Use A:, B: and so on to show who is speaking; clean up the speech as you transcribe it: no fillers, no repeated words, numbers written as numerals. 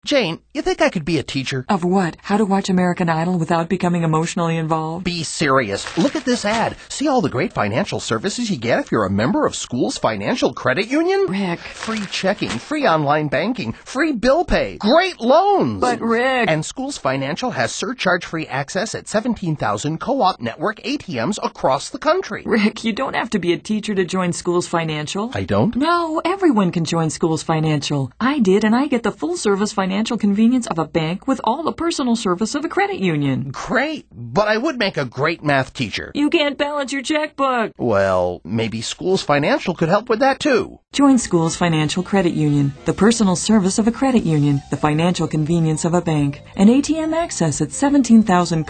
A: Jane, you think I could be a teacher?
B: Of what? How to watch American Idol without becoming emotionally involved?
A: Be serious. Look at this ad. See all the great financial services you get if you're a member of Schools Financial Credit Union?
B: Rick.
A: Free checking, free online banking, free bill pay, great loans.
B: But Rick.
A: And Schools Financial has surcharge-free access at 17,000 co-op network ATMs across the country.
B: Rick, you don't have to be a teacher to join Schools Financial.
A: I don't?
B: No, everyone can join Schools Financial. I did, and I get the full-service financial convenience of a bank with all the personal service of a credit union.
A: Great, but I would make a great math teacher.
B: You can't balance your checkbook.
A: Well, maybe Schools Financial could help with that too.
B: Join Schools Financial Credit Union, the personal service of a credit union, the financial convenience of a bank, and ATM access at 17,000